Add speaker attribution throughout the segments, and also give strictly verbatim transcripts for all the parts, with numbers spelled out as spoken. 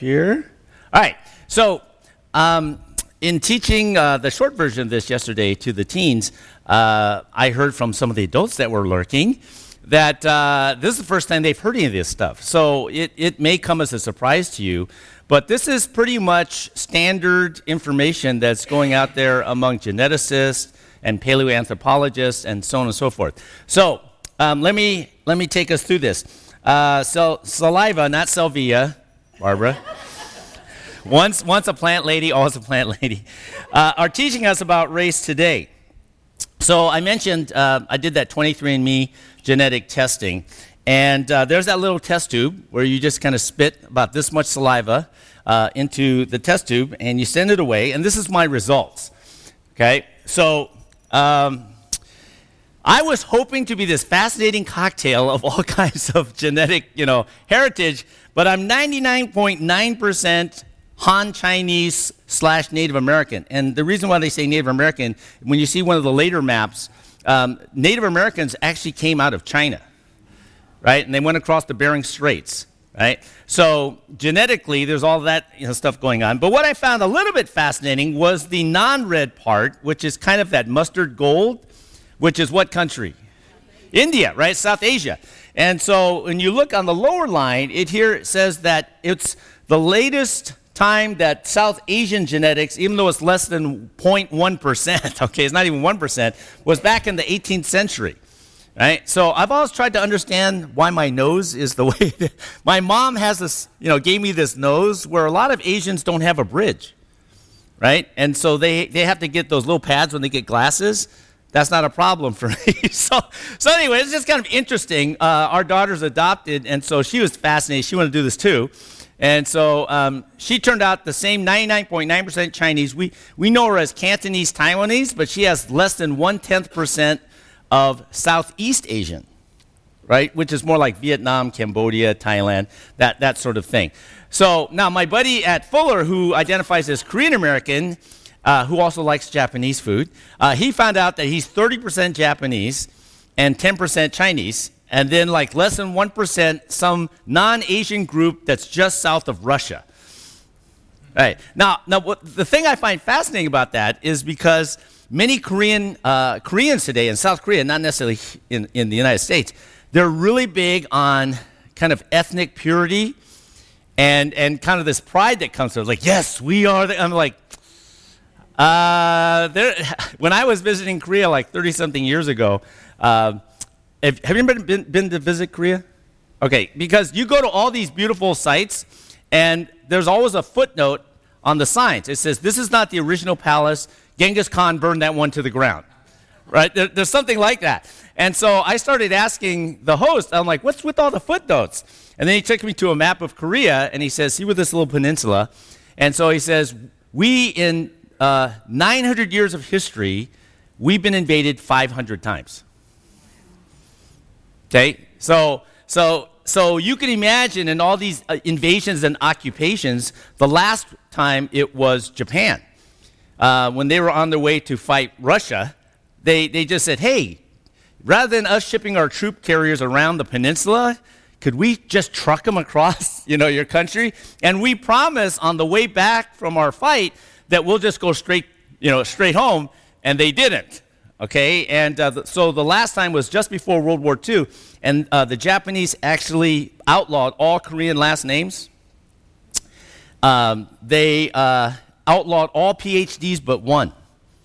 Speaker 1: here. All right, so um, in teaching uh, the short version of this yesterday to the teens, uh, I heard from some of the adults that were lurking that uh, this is the first time they've heard any of this stuff. So it, it may come as a surprise to you, but this is pretty much standard information that's going out there among geneticists and paleoanthropologists and so on and so forth. So um, let me let me take us through this. Uh, so saliva, not salvia, Barbara. once once a plant lady, always a plant lady, uh, are teaching us about race today. So I mentioned uh, I did that twenty-three and me genetic testing, and uh, there's that little test tube where you just kind of spit about this much saliva uh, into the test tube, and you send it away, and this is my results. Okay, so um, I was hoping to be this fascinating cocktail of all kinds of genetic, you know, heritage, but I'm ninety-nine point nine percent Han Chinese slash Native American. And the reason why they say Native American, when you see one of the later maps, um, Native Americans actually came out of China, right? And they went across the Bering Straits, right? So genetically, there's all that, you know, stuff going on. But what I found a little bit fascinating was the non-red part, which is kind of that mustard gold, which is what country? India, right? South Asia. And so when you look on the lower line, it here says that it's the latest time that South Asian genetics, even though it's less than zero point one percent, okay, it's not even one percent, was back in the eighteenth century, right? So I've always tried to understand why my nose is the way that, my mom has this, you know, gave me this nose where a lot of Asians don't have a bridge, right? And so they, they have to get those little pads when they get glasses. That's not a problem for me. so, so anyway, it's just kind of interesting. Uh, our daughter's adopted, and so she was fascinated. She wanted to do this too. And so um, she turned out the same ninety-nine point nine percent Chinese. We, we know her as Cantonese Taiwanese, but she has less than one-tenth percent of Southeast Asian, right? Which is more like Vietnam, Cambodia, Thailand, that, that sort of thing. So now my buddy at Fuller, who identifies as Korean American, uh, who also likes Japanese food, uh, he found out that he's thirty percent Japanese and ten percent Chinese. And then like less than one percent, some non-Asian group that's just south of Russia. Right. Now, now what, the thing I find fascinating about that is because many Korean uh, Koreans today in South Korea, not necessarily in, in the United States, they're really big on kind of ethnic purity and, and kind of this pride that comes through. Like, yes, we are. The, I'm like, uh, there. When I was visiting Korea like thirty-something years ago, uh, Have, have you been, been, been to visit Korea? Okay, because you go to all these beautiful sites, and there's always a footnote on the signs. It says, this is not the original palace. Genghis Khan burned that one to the ground, right? There, there's something like that. And so I started asking the host, I'm like, what's with all the footnotes? And then he took me to a map of Korea, and he says, see with this little peninsula. And so he says, we, in uh, nine hundred years of history, we've been invaded five hundred times. Okay, so so so you can imagine in all these uh, invasions and occupations, the last time it was Japan. Uh, when they were on their way to fight Russia, they, they just said, hey, rather than us shipping our troop carriers around the peninsula, could we just truck them across, you know, your country? And we promise on the way back from our fight that we'll just go straight, you know, straight home, and they didn't. Okay, and uh, the, so the last time was just before World War Two, and uh, the Japanese actually outlawed all Korean last names. Um, they uh, outlawed all P H Ds but one.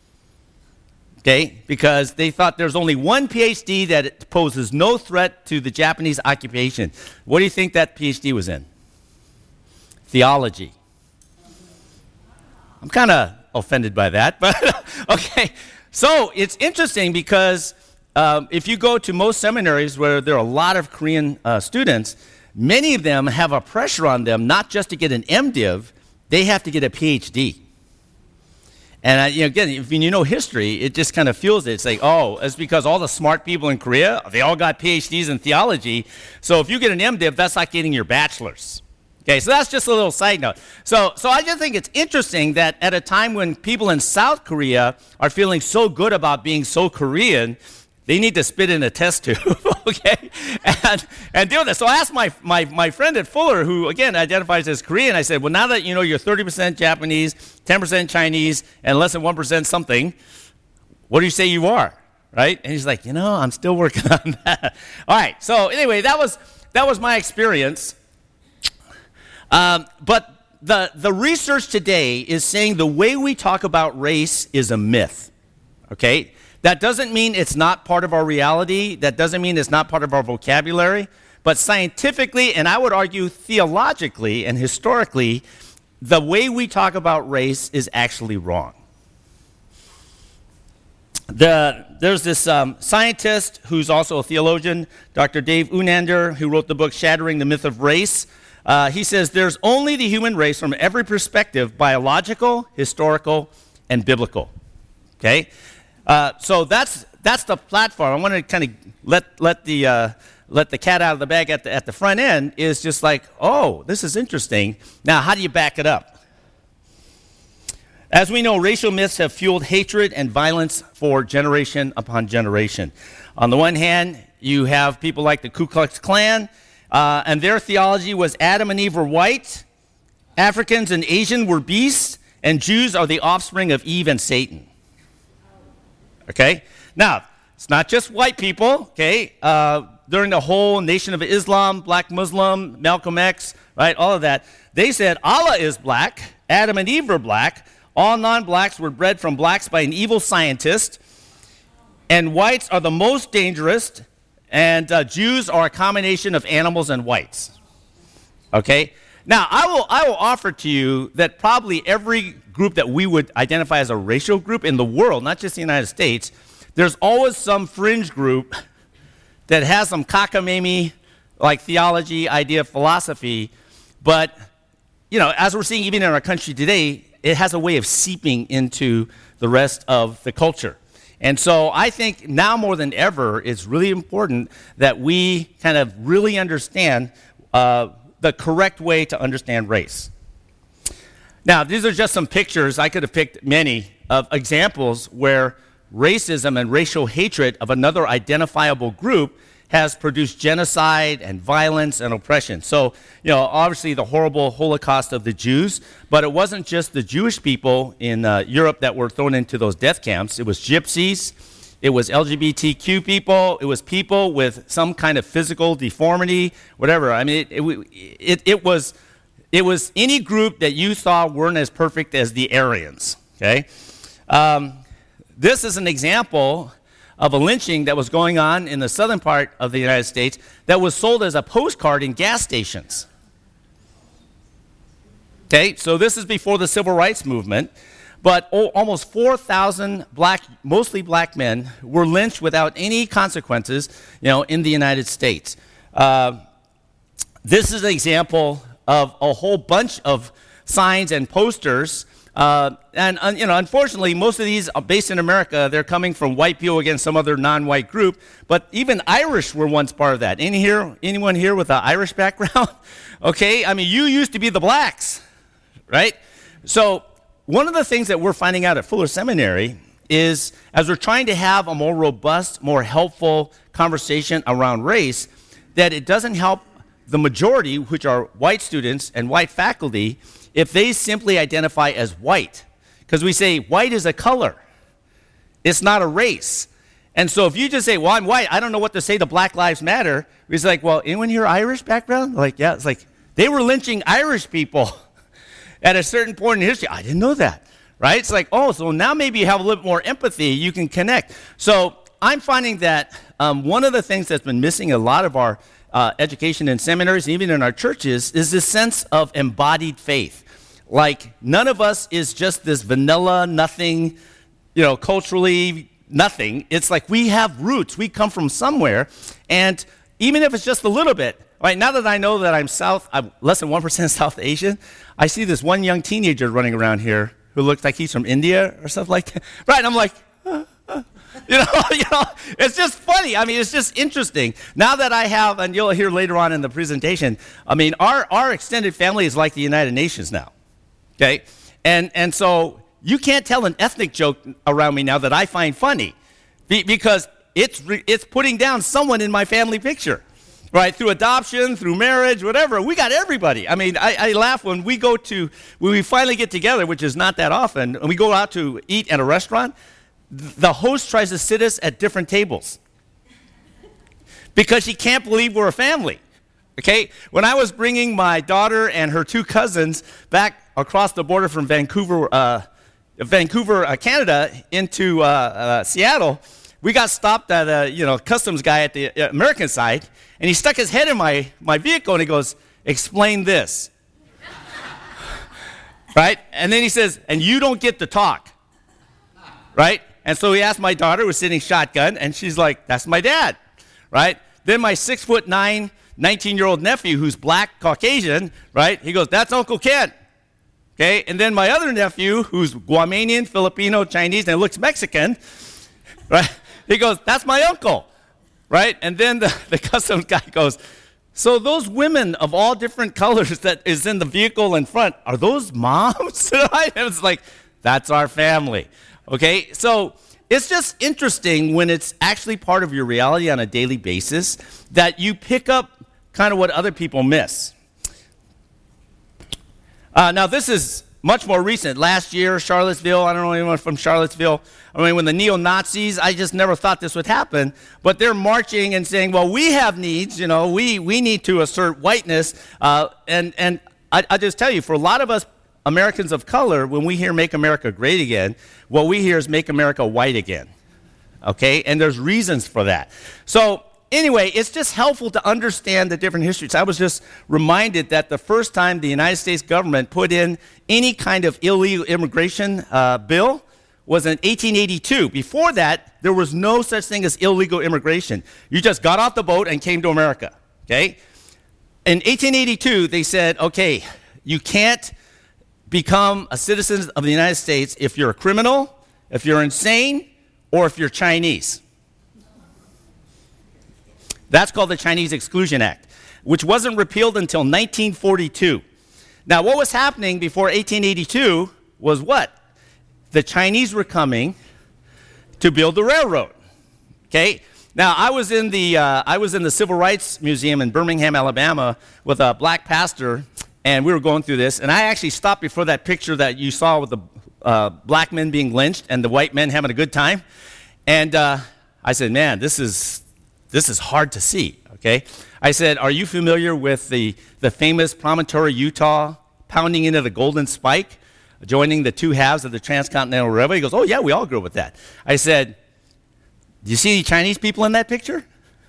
Speaker 1: Okay, because they thought there's only one P H D that poses no threat to the Japanese occupation. What do you think that P H D was in? Theology. I'm kind of offended by that, but okay. So it's interesting because um, if you go to most seminaries where there are a lot of Korean uh, students, many of them have a pressure on them not just to get an MDiv, they have to get a P H D. And uh, you know, again, if you know history, it just kind of fuels it. It's like, oh, it's because all the smart people in Korea, they all got P H Ds in theology. So if you get an MDiv, that's like getting your bachelor's. Okay, so that's just a little side note. So, so I just think it's interesting that at a time when people in South Korea are feeling so good about being so Korean, they need to spit in a test tube, okay, and and do this. So I asked my, my, my friend at Fuller, who, again, identifies as Korean, I said, well, now that you know you're thirty percent Japanese, ten percent Chinese, and less than one percent something, what do you say you are, right? And he's like, you know, I'm still working on that. All right, so anyway, that was that was my experience. Um, but the the research today is saying the way we talk about race is a myth, okay? That doesn't mean it's not part of our reality. That doesn't mean it's not part of our vocabulary. But scientifically, and I would argue theologically and historically, the way we talk about race is actually wrong. The, there's this um, scientist who's also a theologian, Doctor Dave Unander, who wrote the book Shattering the Myth of Race. Uh, he says there's only the human race from every perspective, biological, historical, and biblical. Okay? Uh, so that's that's the platform. I want to kind of let let the uh, let the cat out of the bag at the at the front end. Is just like, oh, this is interesting. Now, how do you back it up? As we know, racial myths have fueled hatred and violence for generation upon generation. On the one hand, you have people like the Ku Klux Klan, uh, and their theology was Adam and Eve were white, Africans and Asian were beasts, and Jews are the offspring of Eve and Satan. Okay? Now, it's not just white people, okay? Uh, during the whole Nation of Islam, Black Muslim, Malcolm X, right, all of that, they said Allah is black, Adam and Eve were black, all non-blacks were bred from blacks by an evil scientist, and whites are the most dangerous, and uh, Jews are a combination of animals and whites. Okay? Now, I will I will offer to you that probably every group that we would identify as a racial group in the world, not just the United States, there's always some fringe group that has some cockamamie, like theology, idea, philosophy, but, you know, as we're seeing even in our country today, it has a way of seeping into the rest of the culture. And so I think now more than ever, it's really important that we kind of really understand uh, the correct way to understand race. Now, these are just some pictures. I could have picked many of examples where racism and racial hatred of another identifiable group has produced genocide and violence and oppression. So, you know, obviously the horrible Holocaust of the Jews, but it wasn't just the Jewish people in uh, Europe that were thrown into those death camps. It was gypsies, it was L G B T Q people, it was people with some kind of physical deformity, whatever. I mean, it, it, it, it was it was any group that you thought weren't as perfect as the Aryans, okay? Um, this is an example of a lynching that was going on in the southern part of the United States that was sold as a postcard in gas stations. Okay, so this is before the Civil Rights Movement, but oh, almost four thousand black, mostly black men were lynched without any consequences, you know, in the United States. Uh, this is an example of a whole bunch of signs and posters. Uh, and, uh, you know, unfortunately, most of these are based in America. They're coming from white people against some other non-white group. But even Irish were once part of that. Any here, anyone here with an Irish background? Okay, I mean, you used to be the blacks, right? So one of the things that we're finding out at Fuller Seminary is, as we're trying to have a more robust, more helpful conversation around race, that it doesn't help the majority, which are white students and white faculty, if they simply identify as white. Because we say white is a color. It's not a race. And so if you just say, well, I'm white, I don't know what to say to Black Lives Matter, it's like, well, anyone here Irish background? Like, yeah, it's like, they were lynching Irish people at a certain point in history. I didn't know that, right? It's like, oh, so now maybe you have a little more empathy, you can connect. So I'm finding that um, one of the things that's been missing in a lot of our uh, education in seminaries, even in our churches, is this sense of embodied faith. Like, none of us is just this vanilla, nothing, you know, culturally nothing. It's like we have roots. We come from somewhere. And even if it's just a little bit, right, now that I know that I'm South, I'm less than one percent South Asian, I see this one young teenager running around here who looks like he's from India or stuff like that. Right, and I'm like, uh, uh. You know, you know, it's just funny. I mean, it's just interesting. Now that I have, and you'll hear later on in the presentation, I mean, our, our extended family is like the United Nations now, okay? And and so you can't tell an ethnic joke around me now that I find funny, Be, because it's, re, it's putting down someone in my family picture, right? Through adoption, through marriage, whatever. We got everybody. I mean, I, I laugh when we go to, when we finally get together, which is not that often, and we go out to eat at a restaurant, the host tries to sit us at different tables because she can't believe we're a family. Okay, when I was bringing my daughter and her two cousins back across the border from Vancouver, uh, Vancouver, uh, Canada, into uh, uh, Seattle, we got stopped at a you know customs guy at the American side, and he stuck his head in my, my vehicle and he goes, "Explain this." Right? And then he says, "And you don't get to talk." Right? And so he asked my daughter, who was sitting shotgun, and she's like, "That's my dad." Right? Then my six foot nine, nineteen-year-old nephew, who's black, Caucasian, right? He goes, "That's Uncle Ken." Okay? And then my other nephew, who's Guamanian, Filipino, Chinese, and looks Mexican, right? He goes, "That's my uncle." Right? And then the, the customs guy goes, "So those women of all different colors that is in the vehicle in front, are those moms?" Right? And it's like, that's our family. Okay? So it's just interesting when it's actually part of your reality on a daily basis that you pick up kind of what other people miss. Uh, now, this is much more recent. Last year, Charlottesville, I don't know anyone from Charlottesville. I mean, when the neo-Nazis, I just never thought this would happen, but they're marching and saying, well, we have needs, you know, we, we need to assert whiteness. Uh, and and I, I just tell you, for a lot of us Americans of color, when we hear "Make America Great Again," what we hear is "Make America White Again." Okay? And there's reasons for that. So, anyway, it's just helpful to understand the different histories. I was just reminded that the first time the United States government put in any kind of illegal immigration uh, bill was in eighteen eighty-two. Before that, there was no such thing as illegal immigration. You just got off the boat and came to America, okay? In eighteen eighty-two, they said, okay, you can't become a citizen of the United States if you're a criminal, if you're insane, or if you're Chinese. That's called the Chinese Exclusion Act, which wasn't repealed until nineteen forty-two. Now, what was happening before eighteen eighty-two was what? The Chinese were coming to build the railroad. Okay? Now, I was in the uh, I was in the Civil Rights Museum in Birmingham, Alabama, with a black pastor, and we were going through this. And I actually stopped before that picture that you saw with the uh, black men being lynched and the white men having a good time. And uh, I said, man, this is this is hard to see. Okay? I said, are you familiar with the the famous Promontory, Utah, pounding into the Golden Spike, joining the two halves of the Transcontinental Railway? He goes, oh yeah, we all grew up with that. I said, do you see any Chinese people in that picture?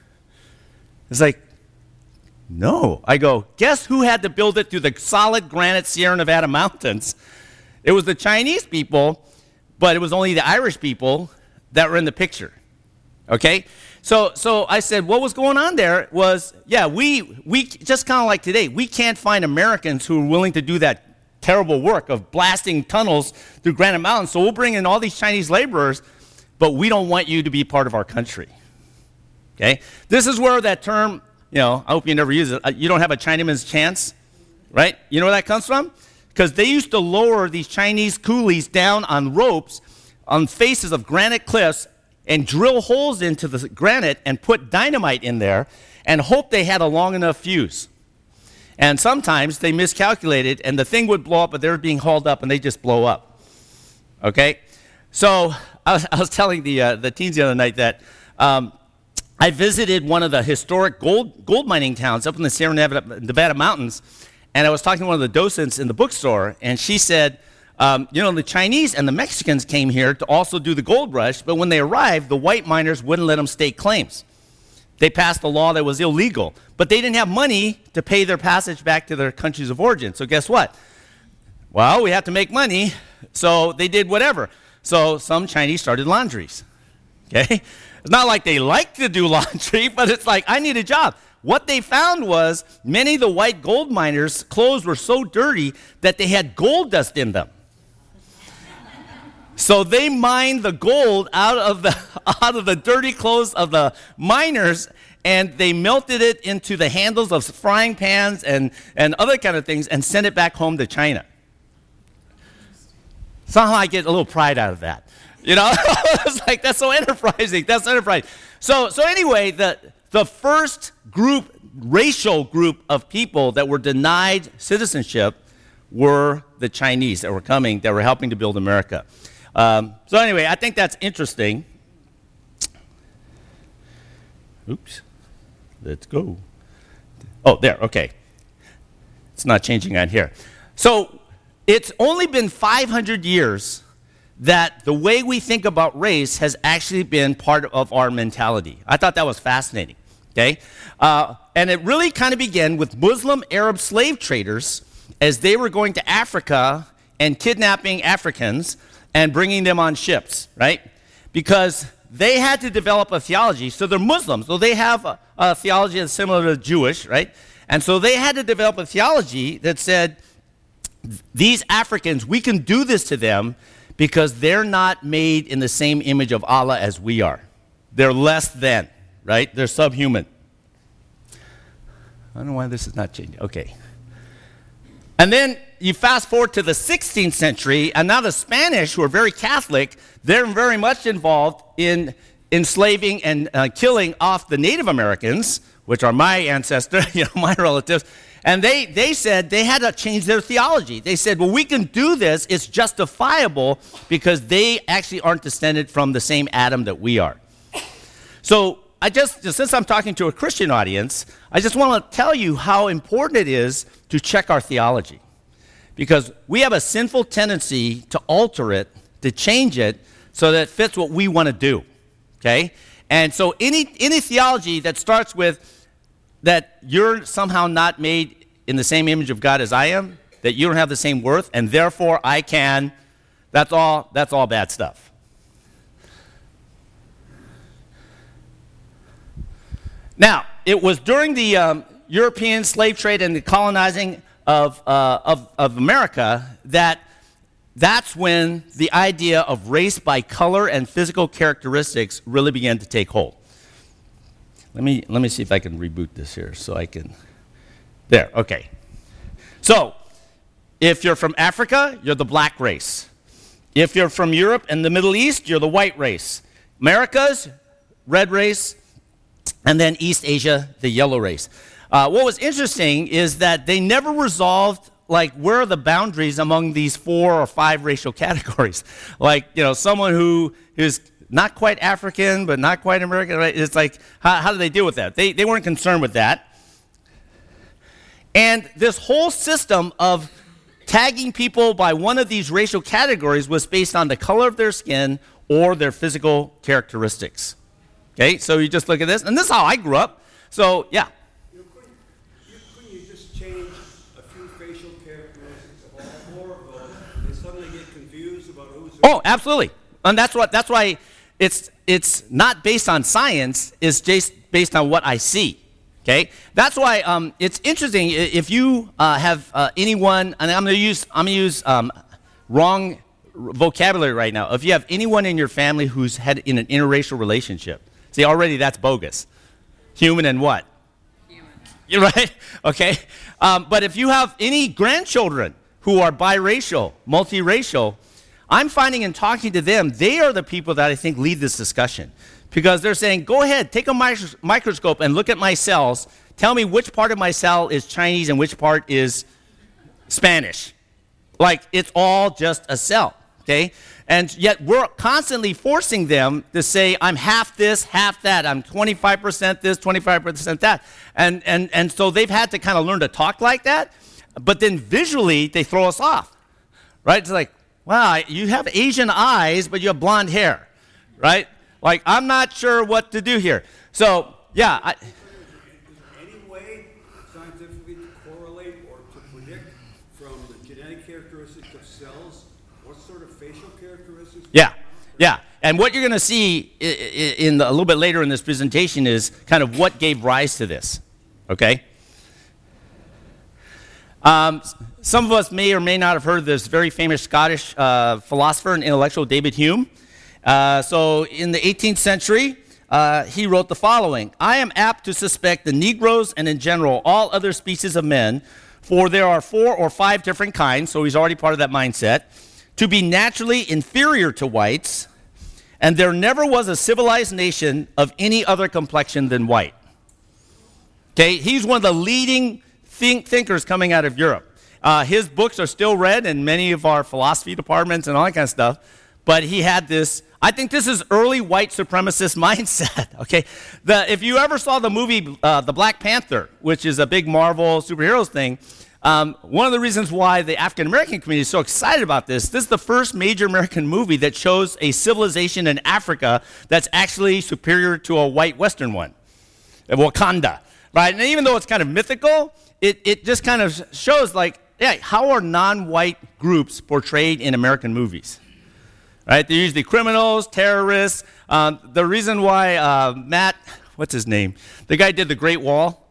Speaker 1: It's like, no. I go, guess who had to build it through the solid granite Sierra Nevada mountains? It was the Chinese people, but it was only the Irish people that were in the picture. Okay? So so I said, what was going on there was, yeah, we, we just kind of like today, we can't find Americans who are willing to do that terrible work of blasting tunnels through Granite Mountain, so we'll bring in all these Chinese laborers, but we don't want you to be part of our country. Okay? This is where that term, you know, I hope you never use it, you don't have a Chinaman's chance, right? You know where that comes from? Because they used to lower these Chinese coolies down on ropes on faces of granite cliffs and drill holes into the granite and put dynamite in there and hope they had a long enough fuse. And sometimes they miscalculated and the thing would blow up, but they were being hauled up and they just blow up. Okay? So I was, I was telling the uh, the teens the other night that um, I visited one of the historic gold gold mining towns up in the Sierra Nevada, Nevada mountains, and I was talking to one of the docents in the bookstore, and she said, um, you know, the Chinese and the Mexicans came here to also do the gold rush, but when they arrived, the white miners wouldn't let them stake claims. They passed a law that was illegal, but they didn't have money to pay their passage back to their countries of origin. So guess what? Well, we have to make money, so they did whatever. So some Chinese started laundries. Okay? It's not like they like to do laundry, but it's like, I need a job. What they found was many of the white gold miners' clothes were so dirty that they had gold dust in them. So they mined the gold out of the out of the dirty clothes of the miners, and they melted it into the handles of frying pans and, and other kind of things and sent it back home to China. Somehow I get a little pride out of that. You know, it's like, that's so enterprising. That's enterprising. So, so anyway, the, the first group, racial group of people that were denied citizenship were the Chinese that were coming, that were helping to build America. Um, so anyway, I think that's interesting. Oops. Let's go. Oh, there, okay. It's not changing on here. So it's only been five hundred years that the way we think about race has actually been part of our mentality. I thought that was fascinating, okay? Uh, and it really kind of began with Muslim Arab slave traders as they were going to Africa and kidnapping Africans and bringing them on ships, right? Because they had to develop a theology. So they're Muslims, so they have a, a theology that's similar to Jewish, right? And so they had to develop a theology that said, these Africans, we can do this to them because they're not made in the same image of Allah as we are. They're less than, right? They're subhuman. I don't know why this is not changing. Okay. And then you fast forward to the sixteenth century, and now the Spanish, who are very Catholic, they're very much involved in enslaving and uh, killing off the Native Americans, which are my ancestors, you know, my relatives. And they, they said they had to change their theology. They said, well, we can do this. It's justifiable because they actually aren't descended from the same Adam that we are. So I just, since I'm talking to a Christian audience, I just want to tell you how important it is to check our theology. Because we have a sinful tendency to alter it, to change it, so that it fits what we want to do, okay? And so any, any theology that starts with that you're somehow not made in the same image of God as I am, that you don't have the same worth, and therefore I can, that's all, that's all bad stuff. Now, it was during the um, European slave trade and the colonizing of, uh, of, of America that that's when the idea of race by color and physical characteristics really began to take hold. Let me, let me see if I can reboot this here so I can, there, okay. So, if you're from Africa, you're the black race. If you're from Europe and the Middle East, you're the white race. Americas, red race, and then East Asia, the yellow race. Uh, what was interesting is that they never resolved, like, where are the boundaries among these four or five racial categories? Like, you know, someone who is not quite African, but not quite American, right? It's like, how, how do they deal with that? They, they weren't concerned with that. And this whole system of tagging people by one of these racial categories was based on the color of their skin or their physical characteristics. Okay, so you just look at this, and this is how I grew up. So, yeah.
Speaker 2: You know, couldn't, you, couldn't you just change a few facial characteristics of all four of those and suddenly get confused about who's who?
Speaker 1: Oh, absolutely. And that's what that's why it's it's not based on science, it's just based on what I see. Okay? That's why um, it's interesting if you uh, have uh, anyone, and I'm going to use I'm going to use um, wrong vocabulary right now. If you have anyone in your family who's had in an interracial relationship, see, already that's bogus. Human and what? Human. You're right? Okay. Um, but if you have any grandchildren who are biracial, multiracial, I'm finding in talking to them, they are the people that I think lead this discussion. Because they're saying, go ahead, take a micros- microscope and look at my cells. Tell me which part of my cell is Chinese and which part is Spanish. Like, it's all just a cell, okay? And yet we're constantly forcing them to say, I'm half this, half that. I'm twenty-five percent this, twenty-five percent that. And, and, and so they've had to kind of learn to talk like that. But then visually, they throw us off, right? It's like, wow, you have Asian eyes, but you have blonde hair, right? Like, I'm not sure what to do here. So, yeah. I,
Speaker 2: Is there any way scientifically to correlate or to predict from the genetic characteristics of cells what sort of facial characteristics?
Speaker 1: Yeah, yeah. And what you're going to see in, in the, a little bit later in this presentation is kind of what gave rise to this, okay? Um, some of us may or may not have heard of this very famous Scottish uh, philosopher and intellectual, David Hume. Uh, so in the eighteenth century, uh, he wrote the following: I am apt to suspect the Negroes and in general all other species of men, for there are four or five different kinds, so he's already part of that mindset, to be naturally inferior to whites, And there never was a civilized nation of any other complexion than white. Okay, he's one of the leading think- thinkers coming out of Europe. Uh, his books are still read in many of our philosophy departments and all that kind of stuff. But he had this, I think this is early white supremacist mindset, okay? The, if you ever saw the movie uh, The Black Panther, which is a big Marvel superheroes thing, um, one of the reasons why the African-American community is so excited about this, this is the first major American movie that shows a civilization in Africa that's actually superior to a white Western one, Wakanda, right? And even though it's kind of mythical, it, it just kind of shows like, yeah, how are non-white groups portrayed in American movies? Right? They're usually criminals, terrorists. Um, the reason why uh, Matt, what's his name? The guy did The Great Wall?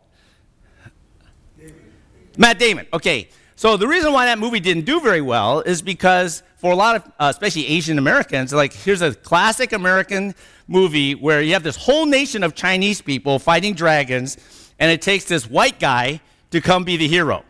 Speaker 1: Damon. Matt Damon. Okay. So the reason why that movie didn't do very well is because for a lot of, uh, especially Asian Americans, like here's a classic American movie where you have this whole nation of Chinese people fighting dragons, and it takes this white guy to come be the hero.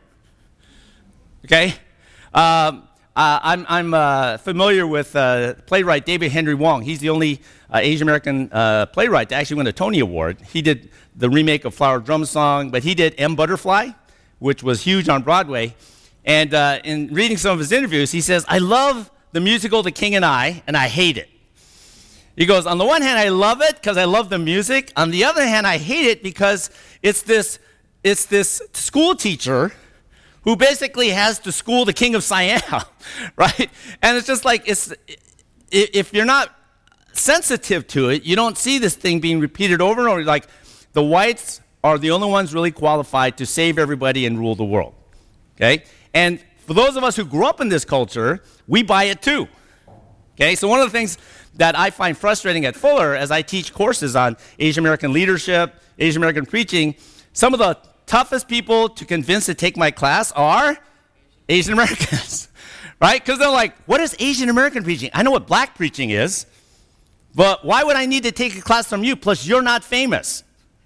Speaker 1: Okay? Um, Uh, I'm, I'm uh, familiar with uh, playwright David Henry Wong. He's the only uh, Asian American uh, playwright to actually win a Tony Award. He did the remake of Flower Drum Song, but he did M. Butterfly, which was huge on Broadway. And uh, in reading some of his interviews, he says, I love the musical The King and I, and I hate it. He goes, on the one hand, I love it because I love the music. On the other hand, I hate it because it's this, it's this school teacher who basically has to school the king of Siam, right? And it's just like, it's if you're not sensitive to it, you don't see this thing being repeated over and over. Like, the whites are the only ones really qualified to save everybody and rule the world, okay? And for those of us who grew up in this culture, we buy it too, okay? So one of the things that I find frustrating at Fuller as I teach courses on Asian American leadership, Asian American preaching, some of the toughest people to convince to take my class are Asian Americans, right? Because they're like, what is Asian American preaching? I know what black preaching is, but why would I need to take a class from you? Plus, you're not famous.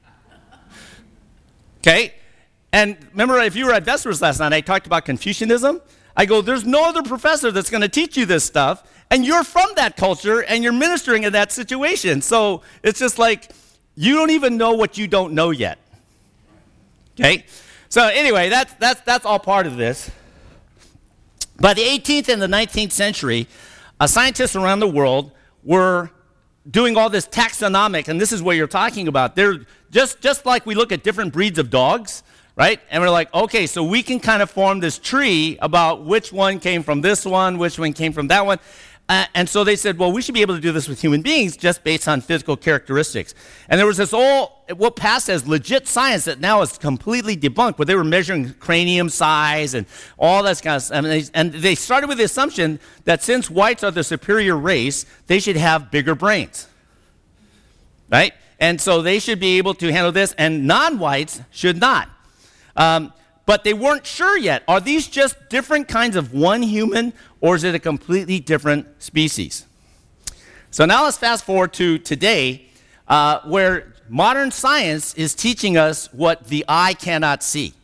Speaker 1: Okay? And remember, if you were at Vespers last night, I talked about Confucianism. I go, there's no other professor that's going to teach you this stuff, and you're from that culture, and you're ministering in that situation. So it's just like, you don't even know what you don't know yet. Okay, so anyway, that's, that's, that's all part of this. By the eighteenth and the nineteenth century, uh, scientists around the world were doing all this taxonomic, and this is what you're talking about. They're just, just like we look at different breeds of dogs, right? And we're like, okay, so we can kind of form this tree about which one came from this one, which one came from that one. Uh, and so they said, well, we should be able to do this with human beings just based on physical characteristics. And there was this old, what passed as legit science that now is completely debunked, where they were measuring cranium size and all that kind of stuff. And they, and they started with the assumption that since whites are the superior race, they should have bigger brains, right? And so they should be able to handle this, and non-whites should not. Um, But they weren't sure yet. Are these just different kinds of one human, or is it a completely different species? So now let's fast forward to today, uh, where modern science is teaching us what the eye cannot see.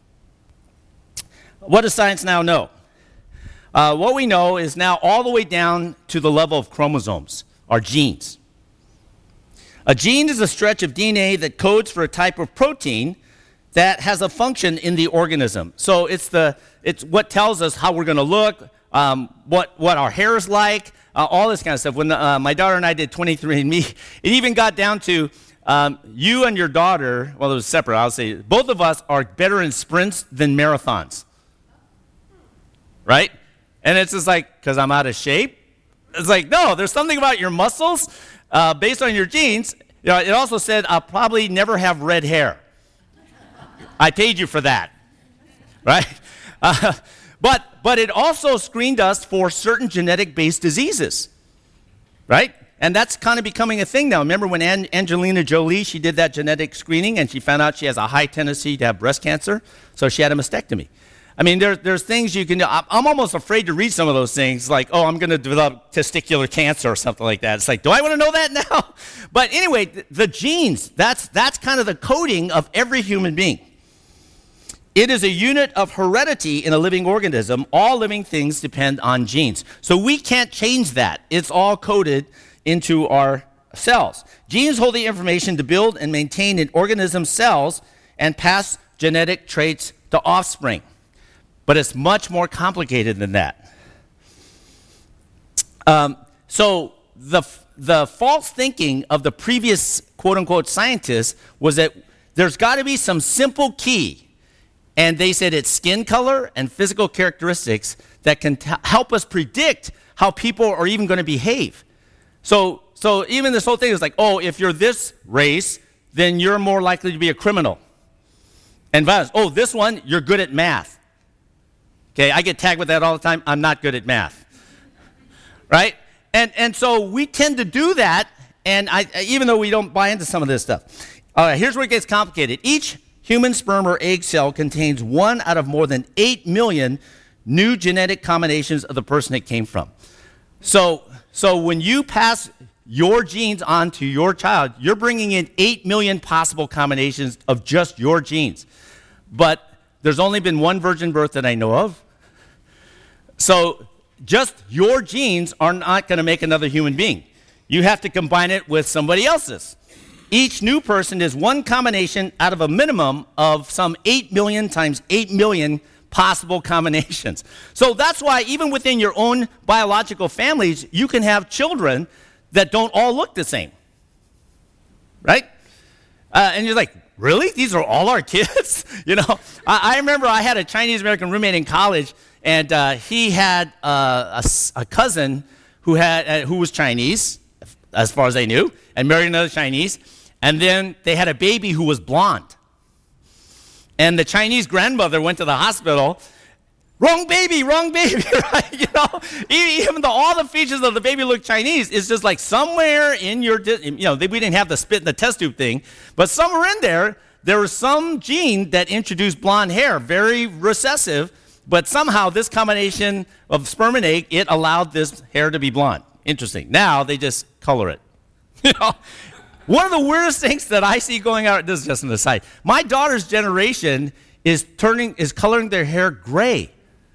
Speaker 1: What does science now know? Uh, what we know is now all the way down to the level of chromosomes, our genes. A gene is a stretch of D N A that codes for a type of protein that has a function in the organism. So it's the it's what tells us how we're going to look, um, what what our hair is like, uh, all this kind of stuff. When uh, my daughter and I did twenty-three and me, it even got down to um, you and your daughter. Well, it was separate. I'll say both of us are better in sprints than marathons, right? And it's just like, because I'm out of shape. It's like, no, there's something about your muscles uh, based on your genes. You know, it also said I'll probably never have red hair. I paid you for that, right? Uh, but but it also screened us for certain genetic-based diseases, right? And that's kind of becoming a thing now. Remember when An- Angelina Jolie, she did that genetic screening, and she found out she has a high tendency to have breast cancer, so she had a mastectomy. I mean, there, there's things you can do. I'm almost afraid to read some of those things, like, oh, I'm going to develop testicular cancer or something like that. It's like, do I want to know that now? But anyway, the, the genes, that's that's kind of the coding of every human being. It is a unit of heredity in a living organism. All living things depend on genes. So we can't change that. It's all coded into our cells. Genes hold the information to build and maintain an organism's cells and pass genetic traits to offspring. But it's much more complicated than that. Um, so the, the false thinking of the previous quote-unquote scientists was that there's got to be some simple key. And they said it's skin color and physical characteristics that can t- help us predict how people are even going to behave. So, so even this whole thing is like, oh, if you're this race, then you're more likely to be a criminal. And vice, oh, this one, you're good at math. Okay, I get tagged with that all the time. I'm not good at math. Right? And and so we tend to do that, and I, even though we don't buy into some of this stuff. All right, here's where it gets complicated. Each human sperm or egg cell contains one out of more than eight million new genetic combinations of the person it came from. So, so when you pass your genes on to your child, you're bringing in eight million possible combinations of just your genes. But there's only been one virgin birth that I know of. So just your genes are not going to make another human being. You have to combine it with somebody else's. Each new person is one combination out of a minimum of some eight million times eight million possible combinations. So that's why even within your own biological families, you can have children that don't all look the same. Right? Uh, and you're like, really? These are all our kids? You know, I, I remember I had a Chinese-American roommate in college, and uh, he had uh, a, a cousin who had uh, who was Chinese, as far as I knew, and married another Chinese, and then they had a baby who was blonde. And the Chinese grandmother went to the hospital, wrong baby, wrong baby, right? You know, even though all the features of the baby look Chinese, it's just like somewhere in your, you know, we didn't have the spit in the test tube thing, but somewhere in there, there was some gene that introduced blonde hair, very recessive, but somehow this combination of sperm and egg, it allowed this hair to be blonde. Interesting. Now they just color it. You know, one of the weirdest things that I see going out, this is just an aside, my daughter's generation is turning, is coloring their hair gray.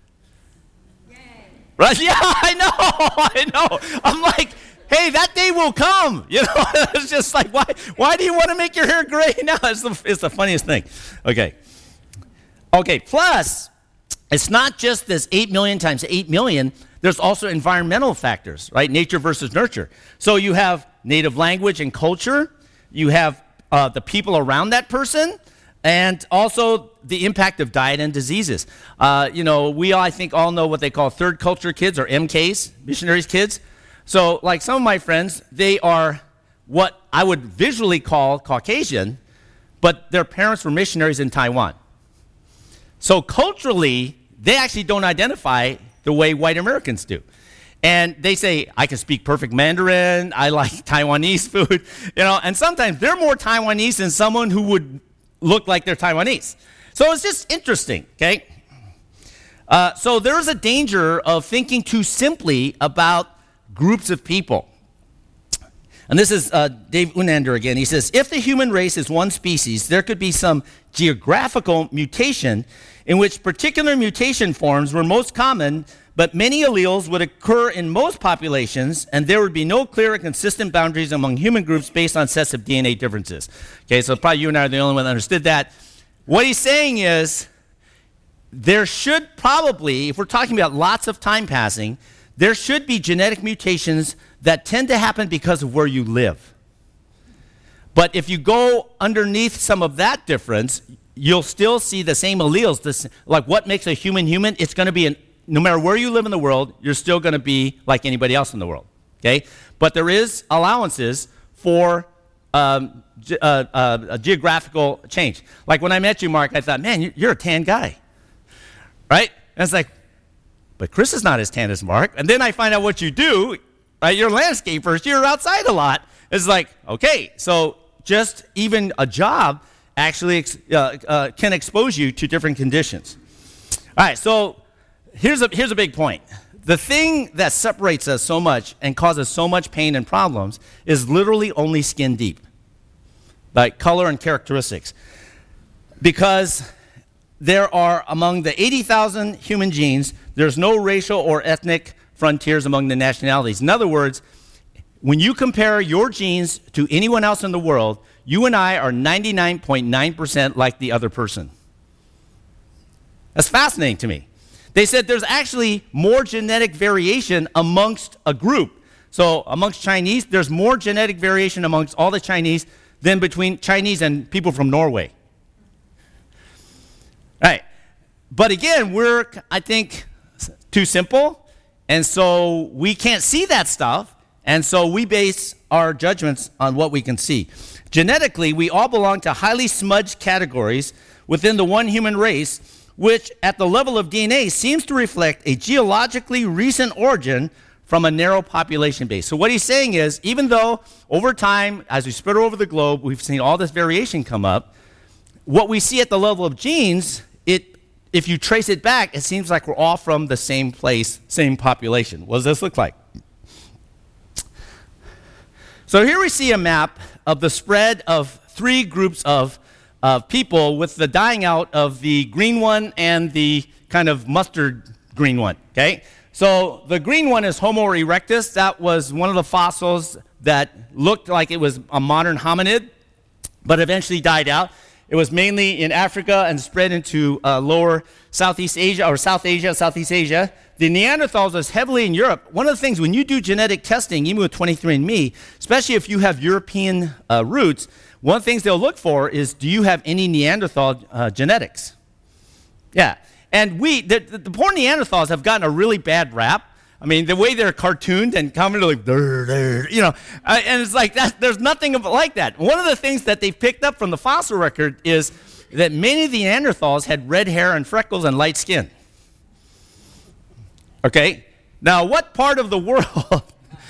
Speaker 1: Right? Yeah, I know, I know. I'm like, hey, that day will come. You know, it's just like, why why do you want to make your hair gray now? It's the, it's the funniest thing. Okay. Okay, plus, it's not just this eight million times eight million. There's also environmental factors, right? Nature versus nurture. So you have native language and culture. You have uh, the people around that person. And also the impact of diet and diseases. Uh, you know, we, I think, all know what they call third culture kids, or M Ks, missionaries' kids. So, like some of my friends, they are what I would visually call Caucasian, but their parents were missionaries in Taiwan. So culturally, they actually don't identify the way white Americans do. And they say, I can speak perfect Mandarin, I like Taiwanese food, you know, and sometimes they're more Taiwanese than someone who would look like they're Taiwanese. So it's just interesting, okay? Uh, so there is a danger of thinking too simply about groups of people. And this is uh, Dave Unander again. He says, if the human race is one species, there could be some geographical mutation in which particular mutation forms were most common, but many alleles would occur in most populations, and there would be no clear and consistent boundaries among human groups based on sets of D N A differences. Okay, so probably you and I are the only one that understood that. What he's saying is, there should probably, if we're talking about lots of time passing, there should be genetic mutations that tend to happen because of where you live. But if you go underneath some of that difference, you'll still see the same alleles. This, like what makes a human human, it's going to be, an, no matter where you live in the world, you're still going to be like anybody else in the world. Okay? But there is allowances for um, ge- uh, uh, a geographical change. Like when I met you, Mark, I thought, man, you're a tan guy. Right? And it's like, but Chris is not as tan as Mark. And then I find out what you do. Right? You're landscapers. You're outside a lot. It's like, okay, so just even a job actually ex- uh, uh, can expose you to different conditions. All right, so here's a, here's a big point. The thing that separates us so much and causes so much pain and problems is literally only skin deep, like color and characteristics. Because there are, among the eighty thousand human genes, there's no racial or ethnic frontiers among the nationalities. In other words, when you compare your genes to anyone else in the world, you and I are ninety-nine point nine percent like the other person. That's fascinating to me. They said there's actually more genetic variation amongst a group. So amongst Chinese, there's more genetic variation amongst all the Chinese than between Chinese and people from Norway. Right. But again, we're, I think, too simple, and so we can't see that stuff, and so we base our judgments on what we can see. Genetically, we all belong to highly smudged categories within the one human race, which at the level of D N A seems to reflect a geologically recent origin from a narrow population base. So what he's saying is, even though over time, as we spread over the globe, we've seen all this variation come up, what we see at the level of genes, it, if you trace it back, it seems like we're all from the same place, same population. What does this look like? So here we see a map of the spread of three groups of, of people, with the dying out of the green one and the kind of mustard green one, okay? So the green one is Homo erectus. That was one of the fossils that looked like it was a modern hominid, but eventually died out. It was mainly in Africa and spread into uh, lower Southeast Asia, or South Asia, Southeast Asia. The Neanderthals was heavily in Europe. One of the things, when you do genetic testing, even with twenty-three and me, especially if you have European uh, roots, one of the things they'll look for is, do you have any Neanderthal uh, genetics? Yeah. And we, the, the poor Neanderthals have gotten a really bad rap. I mean, the way they're cartooned and coming to like, dur, dur, you know, uh, and it's like that. There's nothing like that. One of the things that they've picked up from the fossil record is that many of the Neanderthals had red hair and freckles and light skin. Okay? Now, what part of the world,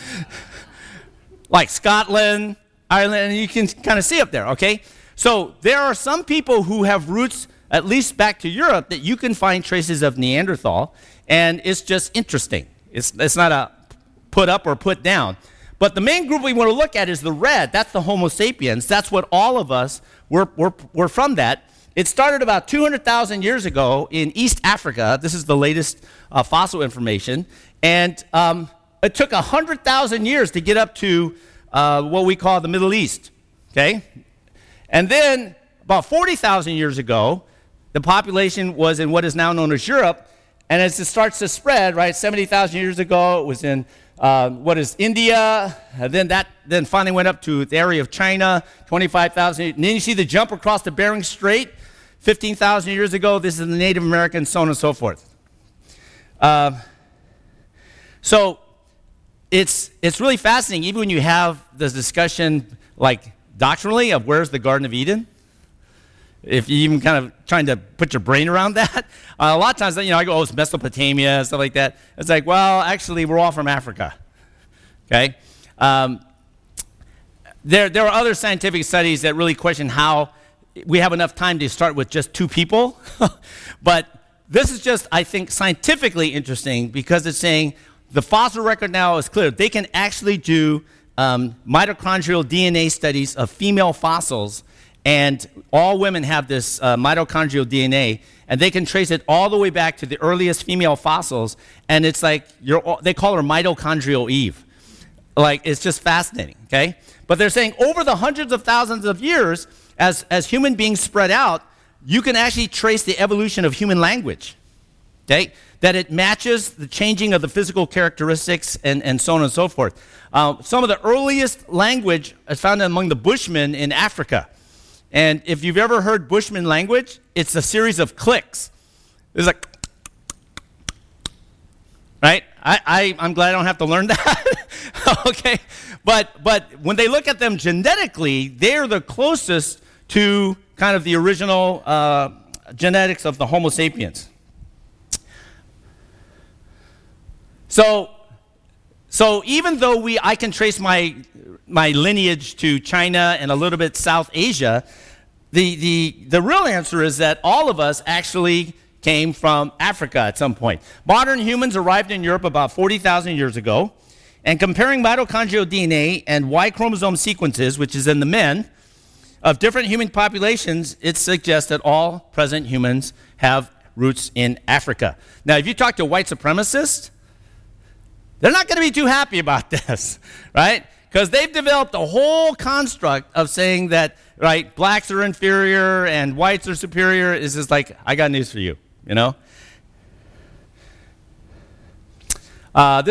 Speaker 1: like Scotland, Ireland, you can kind of see up there, okay? So there are some people who have roots at least back to Europe that you can find traces of Neanderthal, and it's just interesting. It's, it's not a put up or put down. But the main group we want to look at is the red. That's the Homo sapiens. That's what all of us, we're, we're, we're from that. It started about two hundred thousand years ago in East Africa. This is the latest uh, fossil information. And um, it took one hundred thousand years to get up to uh, what we call the Middle East. Okay? And then about forty thousand years ago, the population was in what is now known as Europe. And as it starts to spread, right, seventy thousand years ago, it was in uh, what is India. And then that then finally went up to the area of China, twenty-five thousand. And then you see the jump across the Bering Strait, fifteen thousand years ago. This is the Native Americans, so on and so forth. Uh, so it's, it's really fascinating, even when you have this discussion, like doctrinally, of where's the Garden of Eden. If you even kind of trying to put your brain around that. Uh, a lot of times, you know, I go, oh, it's Mesopotamia and stuff like that. It's like, well, actually, we're all from Africa, okay? Um, there, there are other scientific studies that really question how we have enough time to start with just two people. But this is just, I think, scientifically interesting because it's saying the fossil record now is clear. They can actually do um, mitochondrial D N A studies of female fossils, and all women have this uh, mitochondrial D N A, and they can trace it all the way back to the earliest female fossils, and it's like, you're, they call her mitochondrial Eve. Like, it's just fascinating, okay? But they're saying over the hundreds of thousands of years, as, as human beings spread out, you can actually trace the evolution of human language, okay? That it matches the changing of the physical characteristics and, and so on and so forth. Uh, some of the earliest language is found among the Bushmen in Africa. And if you've ever heard Bushman language, it's a series of clicks. It's like, right? I, I, I'm glad I don't have to learn that. Okay? But, but when they look at them genetically, they're the closest to kind of the original uh, genetics of the Homo sapiens. So, so even though we, I can trace my my lineage to China and a little bit South Asia, the, the, the real answer is that all of us actually came from Africa at some point. Modern humans arrived in Europe about forty thousand years ago, and comparing mitochondrial D N A and Y chromosome sequences, which is in the men, of different human populations, it suggests that all present humans have roots in Africa. Now, if you talk to white supremacists, they're not going to be too happy about this, right? Because they've developed a whole construct of saying that, right, blacks are inferior and whites are superior. It's just like, I got news for you, you know? Uh,